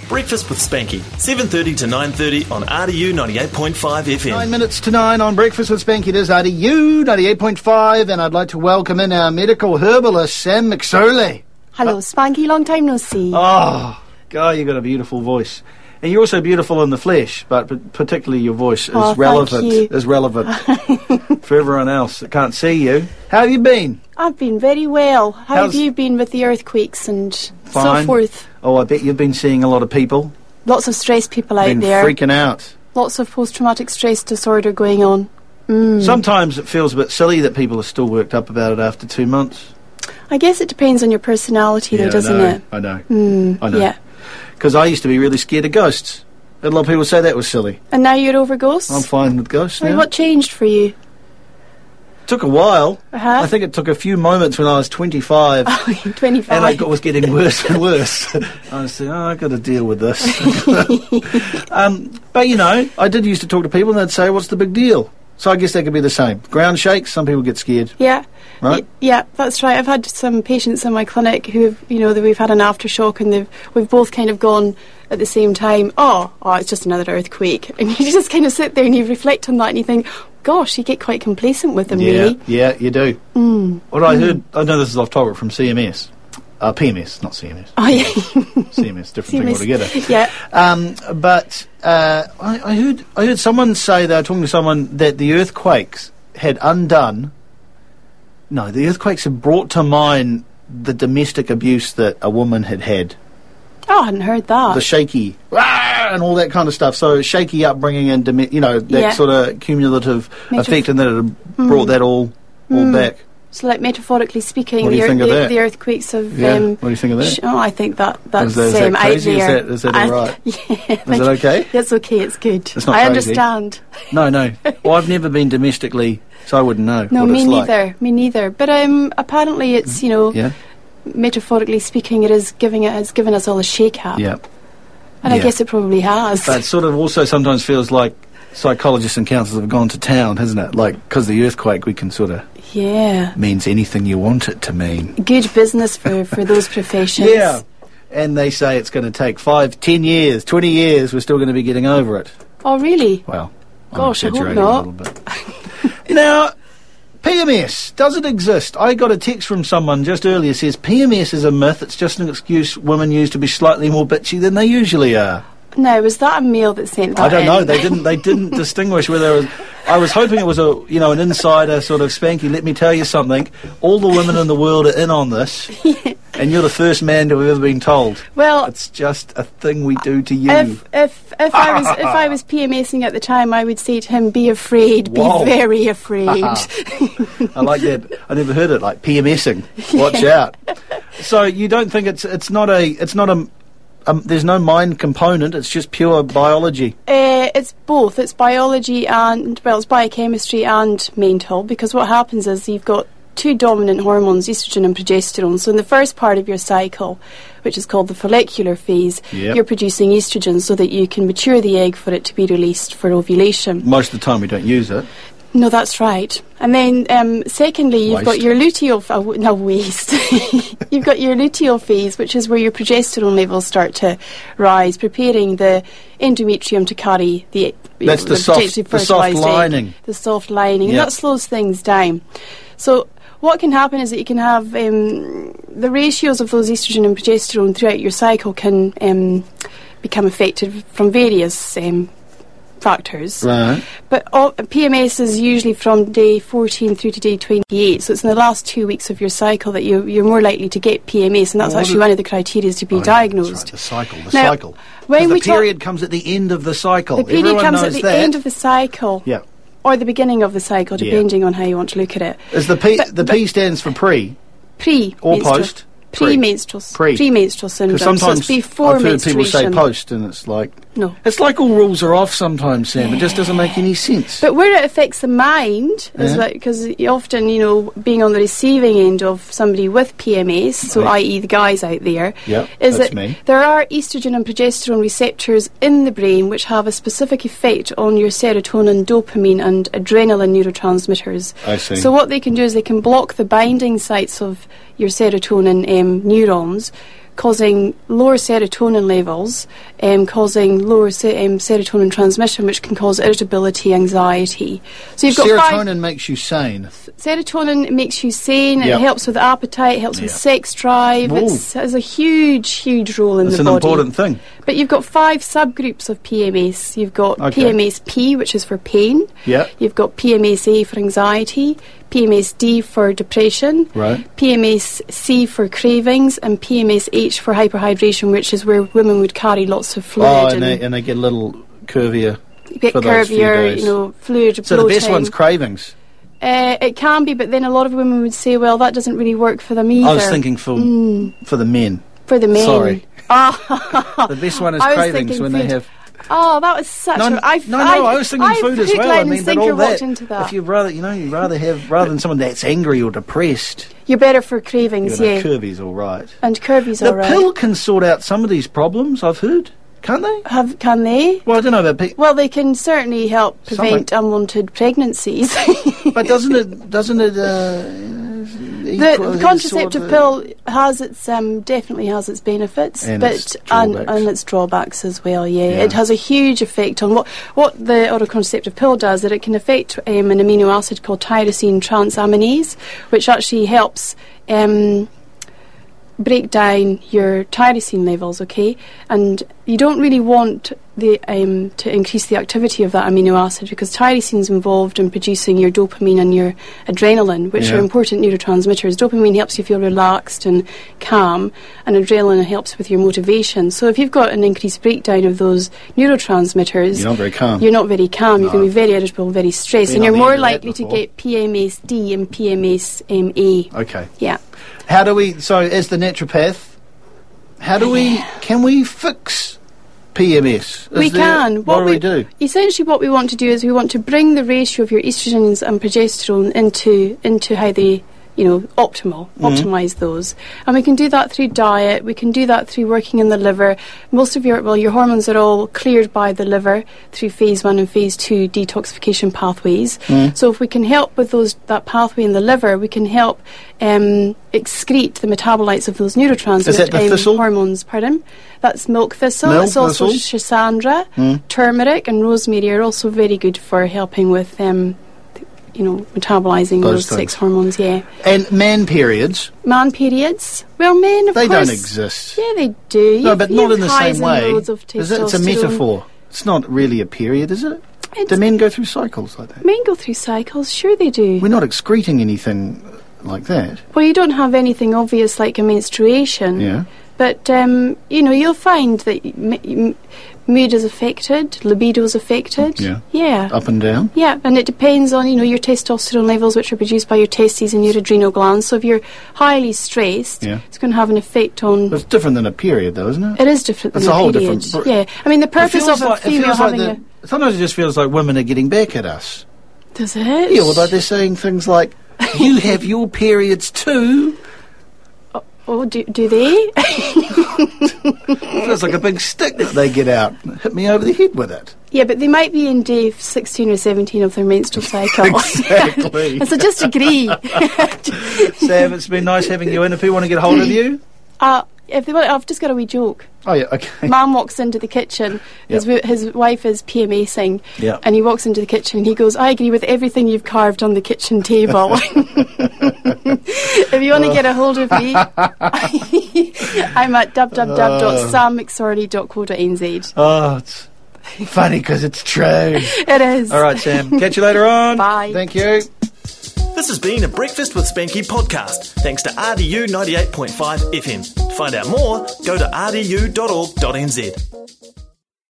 Breakfast with Spanky, 7:30 to 9:30 on RDU 98.5 FM. 9 minutes to 9 on Breakfast with Spanky. It is RDU 98.5, and I'd like to welcome in our medical herbalist, Sam McSorley. Hello, Spanky. Long time no see. Oh, guy, you've got a beautiful voice. And you're also beautiful in the flesh, but particularly your voice is relevant for everyone else that can't see you. How have you been? I've been very well. How have you been with the earthquakes and so forth? Oh, I bet you've been seeing a lot of people. Lots of stressed people out there. Been freaking out. Lots of post-traumatic stress disorder going on. Sometimes it feels a bit silly that people are still worked up about it after 2 months. I guess it depends on your personality, though, doesn't it? I know. I know. Yeah. Because I used to be really scared of ghosts. And a lot of people say that was silly. And now you're over ghosts? I'm fine with ghosts now. What changed for you? It took a while. I think it took a few moments when I was 25. Oh, 25. And it was getting worse and worse. I was saying, I've got to deal with this. But, you know, I did used to talk to people and they'd say, what's the big deal? So I guess that could be the same. Ground shakes, some people get scared. Yeah. Right? Yeah, that's right. I've had some patients in my clinic who have, you know, that we've had an aftershock and we've both kind of gone at the same time, oh, it's just another earthquake. And you just kind of sit there and you reflect on that and you think, gosh, you get quite complacent with them, really. Yeah, you do. What I heard, I know this is off topic from CMS. PMS, not CMS. Oh, yeah. CMS, different thing altogether. Yeah. But I heard someone say, they were talking to someone, that the earthquakes had the earthquakes had brought to mind the domestic abuse that a woman had had. Oh, I hadn't heard that. The shaky, and all that kind of stuff. So shaky upbringing and, that sort of cumulative effect, and that it had brought that all back. So, like, metaphorically speaking, the earthquakes of... what do you think of that? I think that's is that crazy? out there. Is that all right? Yeah. Is it okay? That's okay, it's good. It's not I crazy. understand. No. Well, I've never been domestically, so I wouldn't know No, what me it's neither. like. Me neither. But apparently it's, metaphorically speaking, it has given us all a shake-up. Yeah. And I guess it probably has. But it sort of also sometimes feels like psychologists and counsellors have gone to town, hasn't it? Like, because the earthquake, we can sort of... Yeah. Means anything you want it to mean. Good business for those professions. Yeah. And they say it's going to take 5, 10 years, 20 years, we're still going to be getting over it. Oh, really? Well, gosh, I'm I hope exaggerating not. a little bit. Now, PMS, does it exist? I got a text from someone just earlier, says PMS is a myth, it's just an excuse women use to be slightly more bitchy than they usually are. No, was that a male that sent that I don't know. in? They didn't distinguish whether it was... I was hoping it was an insider sort of Spanky, let me tell you something. All the women in the world are in on this. And you're the first man to have ever been told. Well, it's just a thing we do to you. If I was PMSing at the time, I would say to him, be afraid, be very afraid. I like that. I never heard it, like PMSing. Watch out. So you don't think it's not a there's no mind component, it's just pure biology? It's both. It's biology and, it's biochemistry and mental, because what happens is you've got two dominant hormones, estrogen and progesterone. So in the first part of your cycle, which is called the follicular phase, you're producing estrogen so that you can mature the egg for it to be released for ovulation. Most of the time we don't use it. No, that's right. And then, secondly, you've got your luteal... waste. You've got your luteal phase, which is where your progesterone levels start to rise, preparing the endometrium to carry the... That's the soft lining. The soft lining. And that slows things down. So what can happen is that you can have... the ratios of those estrogen and progesterone throughout your cycle can become affected from various... factors. Right. But PMS is usually from day 14 through to day 28, so it's in the last 2 weeks of your cycle that you're more likely to get PMS, and that's actually one of the criteria to be diagnosed. That's right, the cycle. When the period comes at the end of the cycle. The period comes at the end of the cycle. Yeah. Or the beginning of the cycle, depending on how you want to look at it. Is the P stands for pre? Pre. Or post? Premenstrual syndrome. Because sometimes so it's before I've heard people say menstruation. post, and it's like... No. It's like all rules are off sometimes, Sam. It just doesn't make any sense. But where it affects the mind is because often, being on the receiving end of somebody with PMS, so i.e. the guys out there, is that there are estrogen and progesterone receptors in the brain which have a specific effect on your serotonin, dopamine and adrenaline neurotransmitters. I see. So what they can do is they can block the binding sites of your serotonin neurons, causing lower serotonin levels, causing lower serotonin transmission, which can cause irritability, anxiety. So you've got serotonin makes you sane. Serotonin makes you sane. It helps with appetite. It helps with sex drive. It has a huge role in the body. It's an important thing. But you've got 5 subgroups of PMS. You've got PMS-P, which is for pain. Yeah. You've got PMS-A for anxiety, PMS-D for depression, PMS-C for cravings, and PMS-H for hyperhydration, which is where women would carry lots of fluid. Oh, and they get a little curvier. You get curvier, fluid. So the best one's cravings. It can be, but then a lot of women would say, well, that doesn't really work for them either. I was thinking for the men. For the men. Sorry. The best one is cravings when they have... Oh, that was such I was thinking food as well. I mean, but all that, if you'd rather than someone that's angry or depressed... You're better for cravings, curvy's all right. And curvy's all right. The pill can sort out some of these problems, I've heard. Can't they? Can they? Well, I don't know about... Well, they can certainly help prevent unwanted pregnancies. But doesn't it the contraceptive pill has its definitely has its benefits, and its drawbacks as well. It has a huge effect on what the autocontraceptive pill does. That it can affect an amino acid called tyrosine transaminase, which actually helps break down your tyrosine levels, and you don't really want to increase the activity of that amino acid, because tyrosine is involved in producing your dopamine and your adrenaline, which are important neurotransmitters. Dopamine helps you feel relaxed and calm, and adrenaline helps with your motivation. So if you've got an increased breakdown of those neurotransmitters, you're not very calm. You're not very calm. No. You're going to be very irritable, very stressed, and you're more likely to get PMS-D and PMS-A. Okay. Yeah. How do we? So, as the naturopath, can we fix PMS? We can. What do we do? Essentially, what we want to do is we want to bring the ratio of your estrogens and progesterone into how they, optimize those. And we can do that through diet. We can do that through working in the liver. Most of your hormones are all cleared by the liver through phase 1 and phase 2 detoxification pathways. So if we can help with that pathway in the liver, we can help excrete the metabolites of those neurotransmitter Is that the thistle? Hormones. Pardon? That's milk thistle. It's also schisandra, turmeric, and rosemary are also very good for helping with metabolising those sex hormones, And man periods? Man periods? Well, men, of course... They don't exist. Yeah, they do. No, but not in the same way. It's a metaphor. It's not really a period, is it? Do men go through cycles like that? Men go through cycles, sure they do. We're not excreting anything like that. Well, you don't have anything obvious like a menstruation. Yeah. But, you'll find that mood is affected, libido is affected. Yeah. Up and down? Yeah, and it depends on, your testosterone levels, which are produced by your testes and your adrenal glands. So if you're highly stressed, it's going to have an effect on... But it's different than a period, though, isn't it? It is different than a period. Yeah. I mean, the purpose of a female having sometimes it just feels like women are getting back at us. Does it? Yeah, well, they're saying things like, you have your periods too. Oh, do they? Feels like a big stick that they get out and hit me over the head with it. Yeah, but they might be in day 16 or 17 of their menstrual cycle. Exactly. So just agree. Sam, it's been nice having you in. If you want to get hold of you? If they want, I've just got a wee joke. Oh, yeah, okay. Man walks into the kitchen. His wife is PMSing. Yeah. And he walks into the kitchen and he goes, I agree with everything you've carved on the kitchen table. If you want to get a hold of me, I'm at www.sammcsorley.co.nz. Oh, it's funny because it's true. It is. All right, Sam. Catch you later on. Bye. Thank you. This has been a Breakfast with Spanky podcast, thanks to RDU 98.5 FM. To find out more, go to rdu.org.nz.